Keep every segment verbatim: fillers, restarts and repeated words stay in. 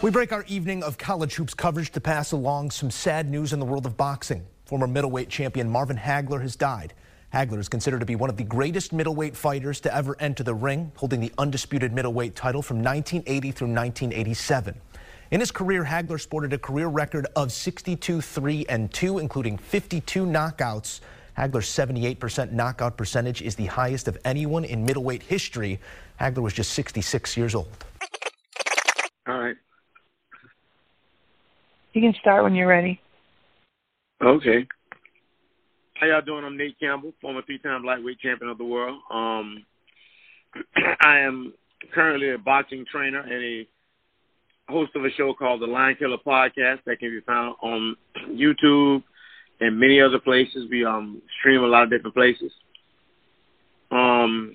We break our evening of college hoops coverage to pass along some sad news in the world of boxing. Former middleweight champion Marvin Hagler has died. Hagler is considered to be one of the greatest middleweight fighters to ever enter the ring, holding the undisputed middleweight title from nineteen eighty through nineteen eighty-seven. In his career, Hagler sported a career record of sixty-two, three, and two, including fifty-two knockouts. Hagler's seventy-eight percent knockout percentage is the highest of anyone in middleweight history. Hagler was just sixty-six years old. All right. You can start when you're ready. Okay. How y'all doing? I'm Nate Campbell, former three-time lightweight champion of the world. Um, I am currently a boxing trainer and a host of a show called the Lion Killer Podcast that can be found on YouTube and many other places. We um, stream a lot of different places. Um,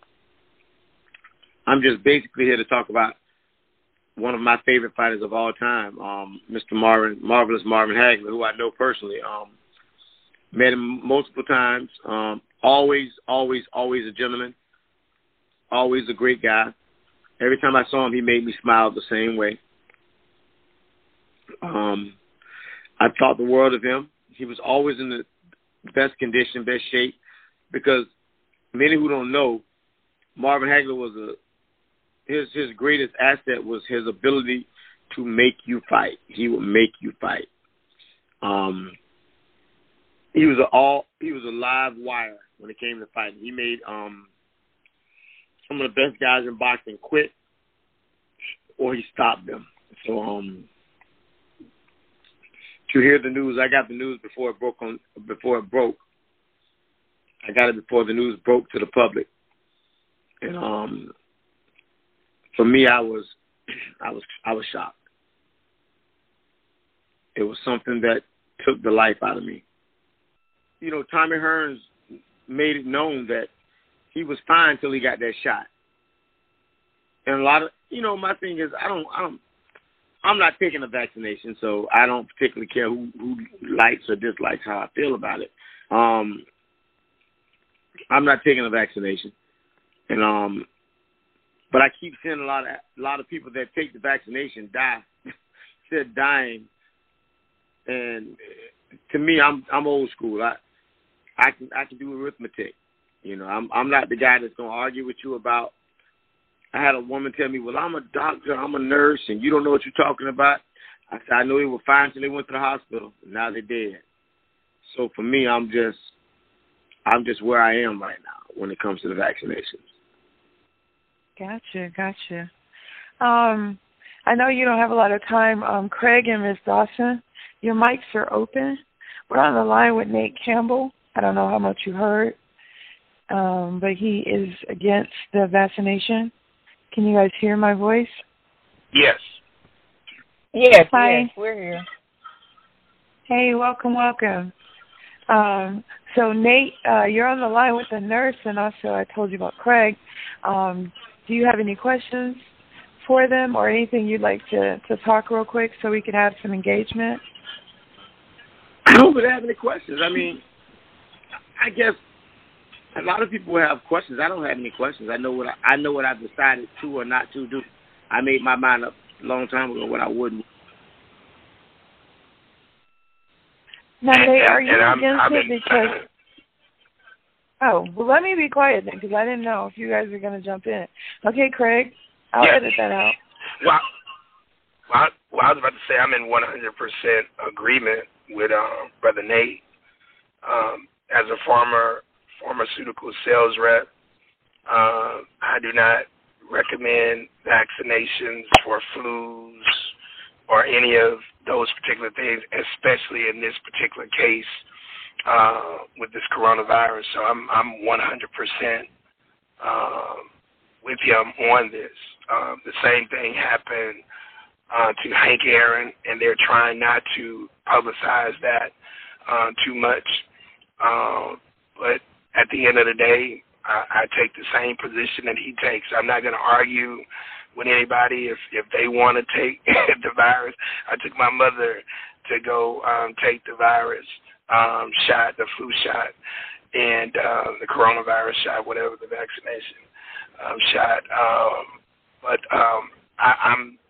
I'm just basically here to talk about one of my favorite fighters of all time, um, Mister Marvin, Marvelous Marvin Hagler, who I know personally. Um, met him multiple times. Um, always, always, always a gentleman. Always a great guy. Every time I saw him, he made me smile the same way. Um, I thought the world of him. He was always in the best condition, best shape, because many who don't know, Marvin Hagler was a His his greatest asset was his ability to make you fight. He would make you fight. Um, he was a all he was a live wire when it came to fighting. He made um, some of the best guys in boxing quit, or he stopped them. So um, to hear the news, I got the news before it broke on before it broke. I got it before the news broke to the public, and um. For me, I was, I was, I was shocked. It was something that took the life out of me. You know, Tommy Hearns made it known that he was fine till he got that shot. And a lot of, you know, my thing is, I don't, I don't, I'm not taking a vaccination, so I don't particularly care who, who likes or dislikes how I feel about it. Um, I'm not taking a vaccination, and um. But I keep seeing a lot of a lot of people that take the vaccination die. They're dying, and to me, I'm I'm old school. I I can I can do arithmetic. You know, I'm I'm not the guy that's gonna argue with you about. I had a woman tell me, "Well, I'm a doctor, I'm a nurse, and you don't know what you're talking about." I said, "I know they were fine until they went to the hospital. And now they're dead." So for me, I'm just I'm just where I am right now when it comes to the vaccinations. Gotcha, gotcha. Um, I know you don't have a lot of time. Um, Craig and Miz Dawson, your mics are open. We're on the line with Nate Campbell. I don't know how much you heard, um, but he is against the vaccination. Can you guys hear my voice? Yes. Yes, Hi. yes, we're here. Hey, welcome, welcome. Um, so, Nate, uh, you're on the line with the nurse, and also I told you about Craig. Um, do you have any questions for them or anything you'd like to, to talk real quick so we can have some engagement? I don't really have any questions. I mean, I guess a lot of people have questions. I don't have any questions. I know what I, I know what I've decided to or not to do. I made my mind up a long time ago what I wouldn't. Now, Nate, are you and against I'm, it I'm because... Oh, well, let me be quiet then, because I didn't know if you guys were going to jump in. Okay, Craig, I'll yes. edit that out. Well, well, well, I was about to say I'm in one hundred percent agreement with um, Brother Nate. Um, as a former pharmaceutical sales rep, uh, I do not recommend vaccinations for flus or any of those particular things, especially in this particular case. Uh, with this coronavirus, so I'm I'm one hundred percent um, with him on this. Um, the same thing happened uh, to Hank Aaron, and they're trying not to publicize that uh, too much. Um, but at the end of the day, I, I take the same position that he takes. I'm not going to argue with anybody if if they want to take the virus. I took my mother to go um, take the virus. Um, shot, the flu shot, and uh, the coronavirus shot, whatever the vaccination um, shot. Um, but um, I, I'm very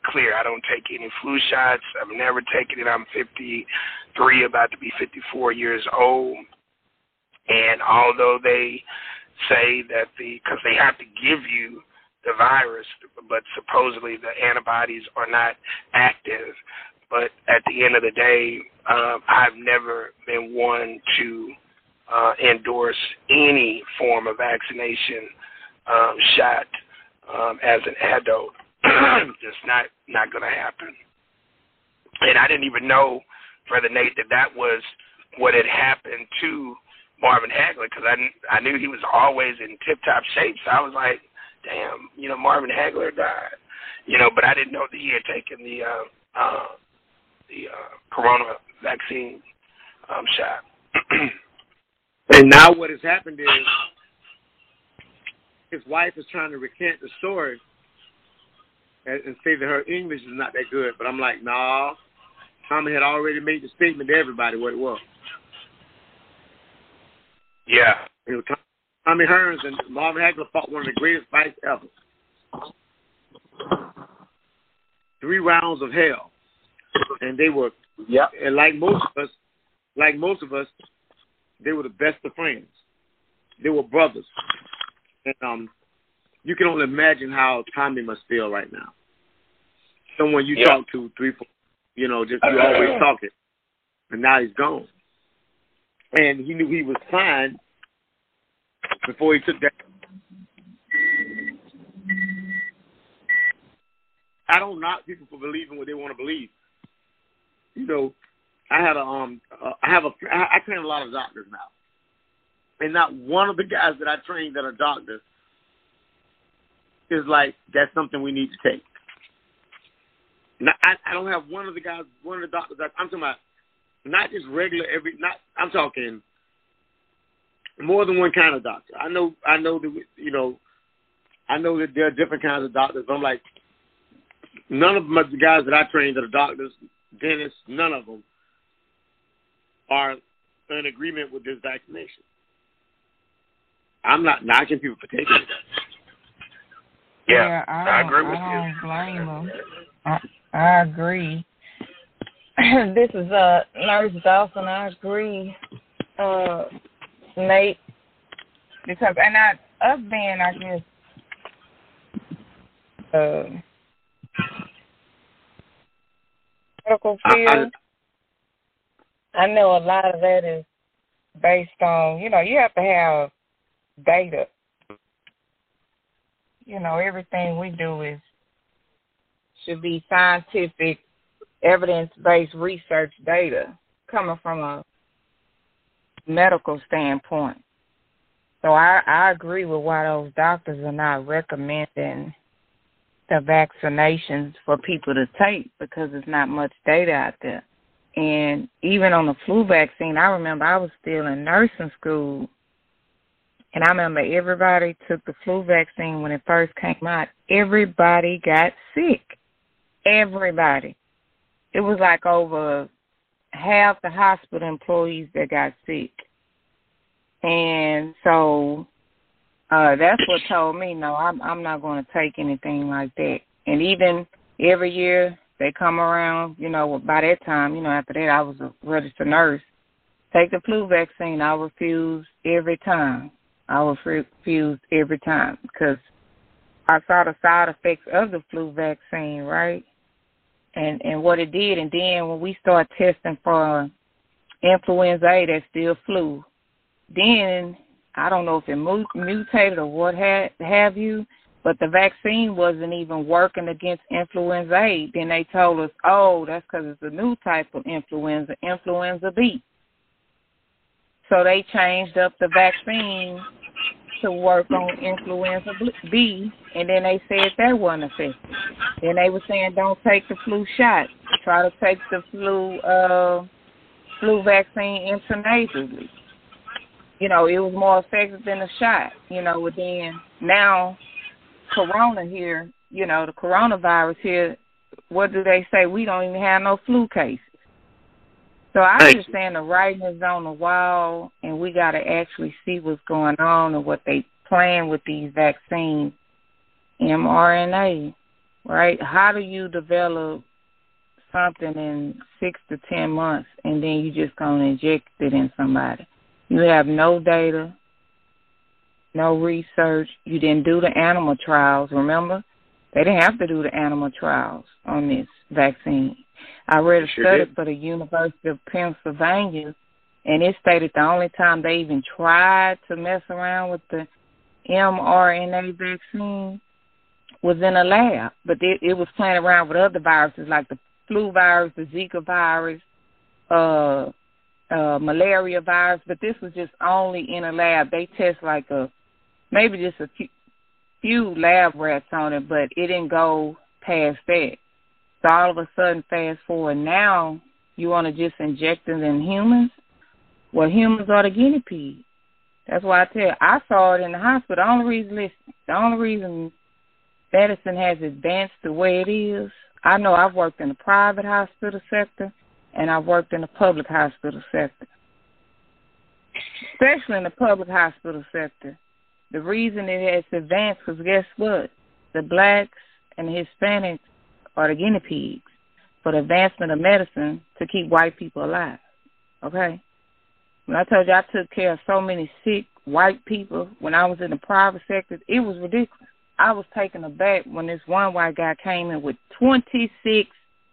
clear. I don't take any flu shots. I've never taken it. I'm fifty-three, about to be fifty-four years old. And although they say that the, because they have to give you the virus, but supposedly the antibodies are not active. But at the end of the day, um, I've never been one to uh, endorse any form of vaccination um, shot um, as an adult. Just not not going to happen. And I didn't even know, Brother Nate, that that was what had happened to Marvin Hagler, because I, I knew he was always in tip-top shape. So I was like, damn, you know, Marvin Hagler died. You know, but I didn't know that he had taken the uh, uh, the uh, corona vaccine um, shot. And now what has happened is his wife is trying to recant the story and, and say that her English is not that good. But I'm like, nah. Tommy had already made the statement to everybody what it was. Yeah. You know, Tommy Hearns and Marvin Hagler fought one of the greatest fights ever. Three rounds of hell. And they were, Yep. and like most of us, like most of us, they were the best of friends. They were brothers. And um, you can only imagine how Tommy must feel right now. Someone you yep. talk to three, four, you know, just you always talking. And now he's gone. And he knew he was fine before he took that. I don't knock people for believing what they want to believe. You know, I had a um, uh, I have a, I, I train a lot of doctors now, and not one of the guys that I train that are doctors is like, that's something we need to take. Now, I, I don't have one of the guys, one of the doctors. I'm talking about not just regular every. Not I'm talking more than one kind of doctor. I know, I know that you know, I know that there are different kinds of doctors. But I'm like, none of the guys that I train that are doctors, dentists, none of them are in agreement with this vaccination. I'm not knocking people for taking it. Yeah, yeah I, I agree with I you. don't blame them. I, I agree. This is uh, Nurse Dawson. I agree, uh, Nate, because and I, us being, I guess, uh, medical field, I, I know a lot of that is based on, you know, you have to have data. You know, everything we do is should be scientific, evidence-based research data coming from a medical standpoint. So I, I agree with why those doctors are not recommending the vaccinations for people to take, because there's not much data out there. And even on the flu vaccine, I remember I was still in nursing school, and I remember everybody took the flu vaccine when it first came out. Everybody got sick. Everybody. It was like over half the hospital employees that got sick. And so uh, that's what told me, no, I'm, I'm not going to take anything like that. And even every year they come around, you know, by that time, you know, after that I was a registered nurse. Take the flu vaccine. I refused every time. I was refused every time because I saw the side effects of the flu vaccine, right? And and what it did. And then when we start testing for influenza A, that's still flu, then I don't know if it mutated or what ha- have you, but the vaccine wasn't even working against influenza A. Then they told us, oh, that's because it's a new type of influenza, influenza B. So they changed up the vaccine to work on influenza B, and then they said that wasn't effective. Then they were saying don't take the flu shot. Try to take the flu uh, flu vaccine intranasally. You know, it was more effective than the shot. You know, but then now corona here, you know, the coronavirus here, what do they say? We don't even have no flu cases. So I understand the writing is on the wall, and we got to actually see what's going on and what they plan with these vaccines, mRNA. right? How do you develop something in six to ten months and then you just gonna inject it in somebody? You have no data, no research. You didn't do the animal trials, remember? They didn't have to do the animal trials on this vaccine. I read a sure study did. for the University of Pennsylvania, and it stated the only time they even tried to mess around with the mRNA vaccine was in a lab, but it, it was playing around with other viruses like the flu virus, the Zika virus, uh, uh, malaria virus, but this was just only in a lab. They test like a, maybe just a few, few lab rats on it, but it didn't go past that. So all of a sudden, fast forward now, you want to just inject it in humans? Well, humans are the guinea pigs. That's why I tell you, I saw it in the hospital. The only reason, listen, the only reason medicine has advanced the way it is, I know I've worked in the private hospital sector and I've worked in the public hospital sector. Especially in the public hospital sector. The reason it has advanced is, guess what? The blacks and the Hispanics are the guinea pigs for the advancement of medicine to keep white people alive. Okay? When I told you I took care of so many sick white people when I was in the private sector, it was ridiculous. I was taken aback when this one white guy came in with twenty-six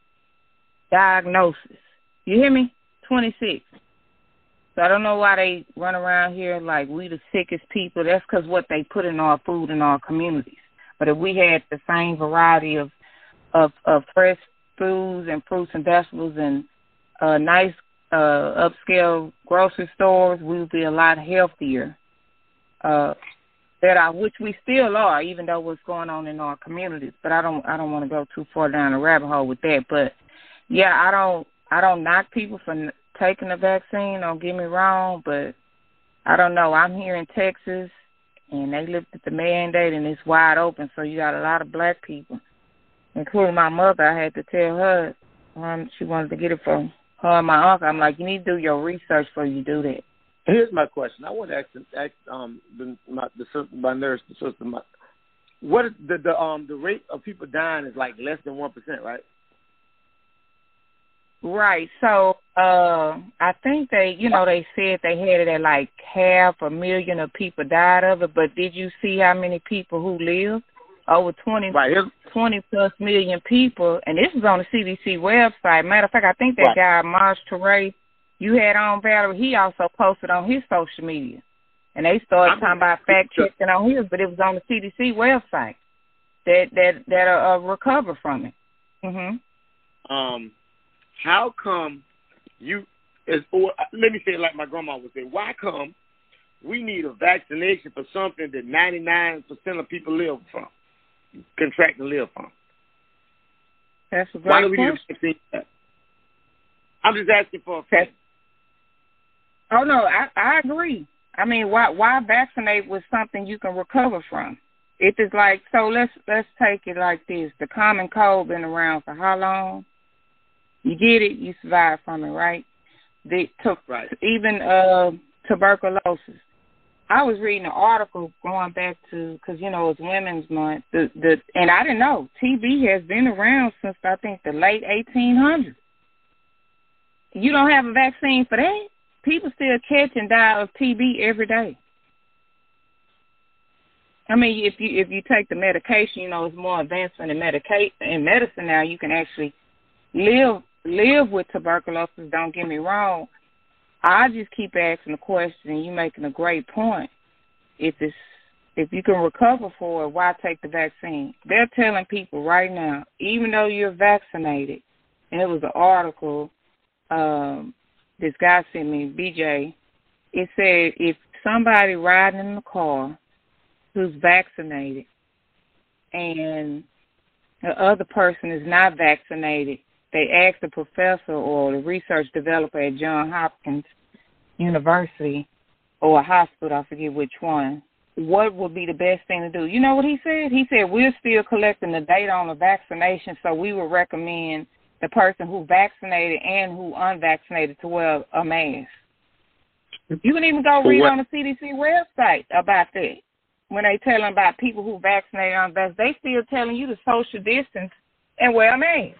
diagnoses. You hear me? twenty-six. So I don't know why they run around here like we the sickest people. That's because what they put in our food in our communities. But if we had the same variety of of, of fresh foods and fruits and vegetables and uh, nice uh, upscale grocery stores, we would be a lot healthier. Uh, that I, which we still are, even though what's going on in our communities. But I don't, I don't want to go too far down the rabbit hole with that. But yeah, I don't, I don't knock people for n- taking the vaccine. Don't get me wrong, but I don't know. I'm here in Texas, and they lifted the mandate, and it's wide open. So you got a lot of black people, including my mother. I had to tell her um, she wanted to get it for her and my uncle. I'm like, you need to do your research before you do that. Here's my question. I want to ask, ask um the my, the my nurse, the sister, my, what is the the um the rate of people dying is like less than one percent, right? Right. So uh, I think they, you know, they said they had it at like half a million of people died of it. But did you see how many people who lived? Over twenty, right. twenty plus million people, and this is on the C D C website. Matter of fact, I think that right. guy Marsh Teray you had on, Valerie, he also posted on his social media. And they started I'm talking about fact-checking on his, but it was on the C D C website that that that uh, recover from it. Mm-hmm. Um, how come you, as, or let me say it like my grandma would say, why come we need a vaccination for something that ninety-nine percent of people live from, contract and live from? That's a great Why do we question. need a vaccine? I'm just asking for a fact. Oh, no, I, I agree. I mean, why why vaccinate with something you can recover from? If it's like, so let's let's take it like this. The common cold been around for how long? You get it, you survive from it, right? They took right. even uh, tuberculosis. I was reading an article going back to, because, you know, it's Women's Month, the, the, and I didn't know, T B has been around since, I think, the late eighteen hundreds. You don't have a vaccine for that? People still catch and die of T B every day. I mean, if you if you take the medication, you know, it's more advancement in medication in medicine now. You can actually live live with tuberculosis. Don't get me wrong. I just keep asking the question, and you're making a great point. If it's if you can recover for it, why take the vaccine? They're telling people right now, even though you're vaccinated, and it was an article. Um, this guy sent me, B J, it said if somebody riding in the car who's vaccinated and the other person is not vaccinated, they asked the professor or the research developer at Johns Hopkins University or a hospital, I forget which one, what would be the best thing to do. You know what he said? He said, we're still collecting the data on the vaccination, so we would recommend the person who vaccinated and who unvaccinated to wear a mask. You can even go read on the C D C website about that. when they tell them about people who vaccinated or unvaccinated, they still telling you to social distance and wear a mask.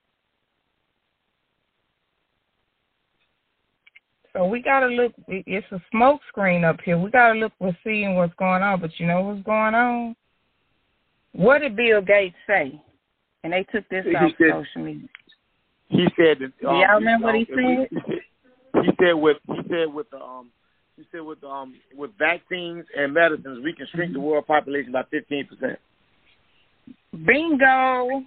So we got to look, it's a smoke screen up here. We got to look for seeing what's going on. But you know what's going on? What did Bill Gates say? And they took this he off said, social media. He said that. Do y'all um, remember what he said? He said, he said with he said with the um he said with um with vaccines and medicines we can shrink the world population by fifteen percent. Bingo.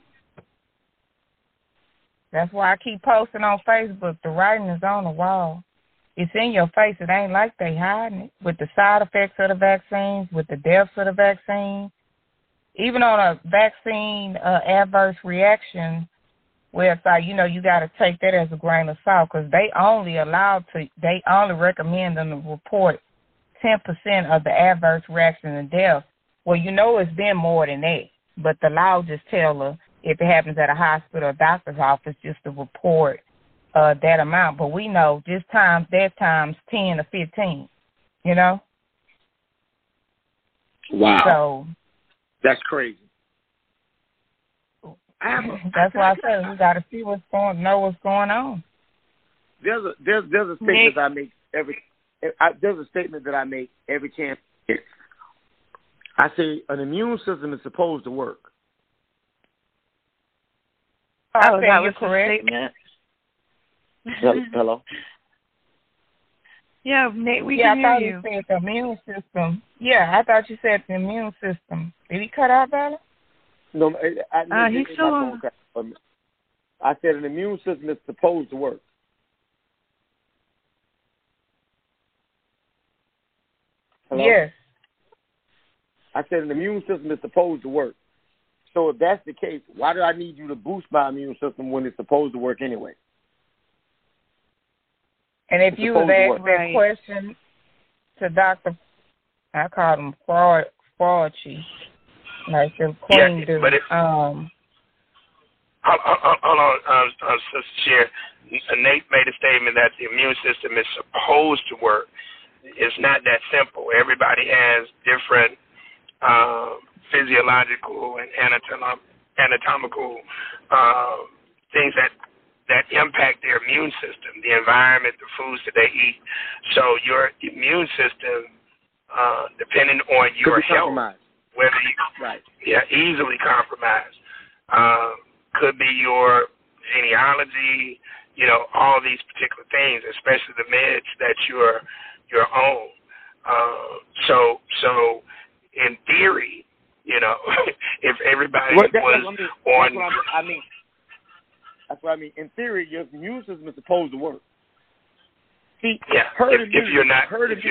That's why I keep posting on Facebook. The writing is on the wall. It's in your face. It ain't like they hiding it. With the side effects of the vaccines, with the deaths of the vaccine, even on a vaccine uh, adverse reaction website, you know, you got to take that as a grain of salt because they only allowed to, they only recommend them to report ten percent of the adverse reaction and death. Well, you know, it's been more than that, but the law just tell her if it happens at a hospital or doctor's office just to report Uh, that amount, but we know just times that times ten or fifteen, you know. Wow, so that's crazy. That's why I said we got to see what's going, know what's going on. There's a there's there's a statement that I make every I, there's a statement that I make every chance. I say an immune system is supposed to work. Oh, I that was the statement. Hello? Yeah, Nate, we yeah, can I thought hear you said the immune system. Yeah, I thought you said the immune system. Did he cut out, Bella? No, I, I, uh, he's still on. I said an immune system is supposed to work. Hello? Yes. I said an immune system is supposed to work. So if that's the case, why do I need you to boost my immune system when it's supposed to work anyway? And if you would ask that right. question to Doctor, I called him Fraud, Fraudchi, like the Queen yeah, do. But it, um, hold, hold, hold on, um, um, Sister Chair. Nate made a statement that the immune system is supposed to work. It's not that simple. Everybody has different uh, physiological and anatom- anatomical uh, things that that impact their immune system, the environment, the foods that they eat. So your immune system, uh, depending on your health, whether you, right. yeah, easily compromised, uh, could be your genealogy, you know, all these particular things, especially the meds that you're you're on. Uh, so, so in theory, you know, if everybody well, that, was I mean, on, that's what I mean. That's what I mean. In theory, your immune system is supposed to work. See, yeah, herd if, immunity, if you're not, herd if, you're,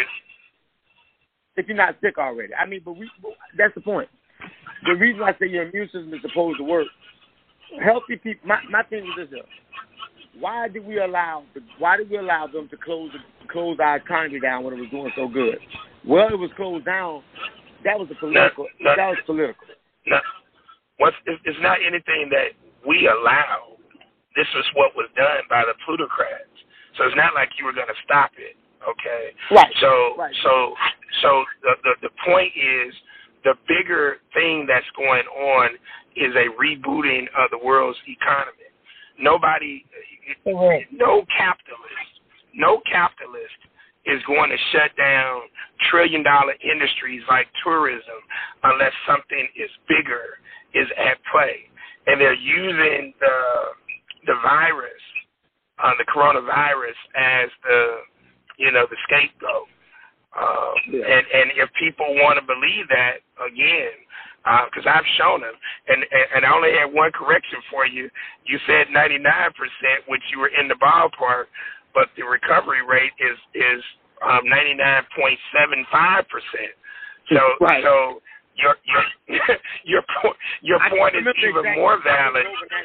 if you're not sick already. I mean, but we, that's the point. The reason I say your immune system is supposed to work, healthy people. My my thing is this: here. Why did we allow? Why did we allow them to close close our economy down when it was doing so good? Well, it was closed down. That was a political. No, no, that was political. No, what's it's not anything that we allow. This was what was done by the plutocrats. So it's not like you were going to stop it, okay? Right. So, right. so, so the, the the point is, the bigger thing that's going on is a rebooting of the world's economy. Nobody, right. no capitalist, no capitalist is going to shut down trillion dollar industries like tourism unless something is bigger is at play. And they're using the the virus, uh, the coronavirus, as the, you know, the scapegoat. Uh, yeah. and, and if people want to believe that, again, because uh, I've shown them, and, and I only had one correction for you. You said ninety-nine percent, which you were in the ballpark, but the recovery rate is, is um, ninety-nine point seven five percent. So, right. so your your your point your point is even exactly more valid.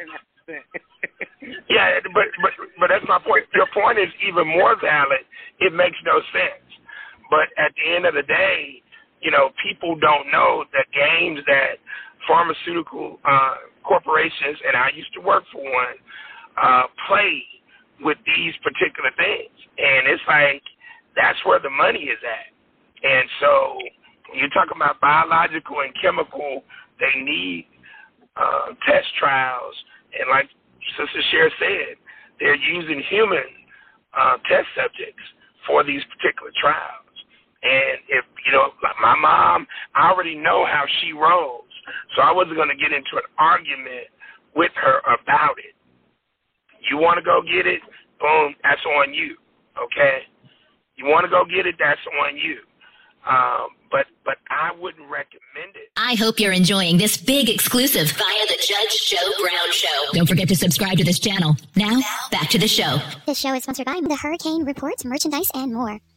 Yeah, but but but that's my point. Your point is even more valid. It makes no sense. But at the end of the day, you know, people don't know the games that pharmaceutical uh, corporations, and I used to work for one, uh, play with these particular things. And it's like that's where the money is at. And so When you're talking about biological and chemical, they need uh, test trials. And like Sister Cher said, they're using human uh, test subjects for these particular trials. And if, you know, like my mom, I already know how she rolls, so I wasn't going to get into an argument with her about it. You want to go get it? Boom, that's on you, okay? You want to go get it? That's on you. Um, but but I wouldn't recommend it. I hope you're enjoying this big exclusive via the Judge Joe Brown Show. Don't forget to subscribe to this channel. Now, back to the show. This show is sponsored by the Hurricane Report merchandise and more.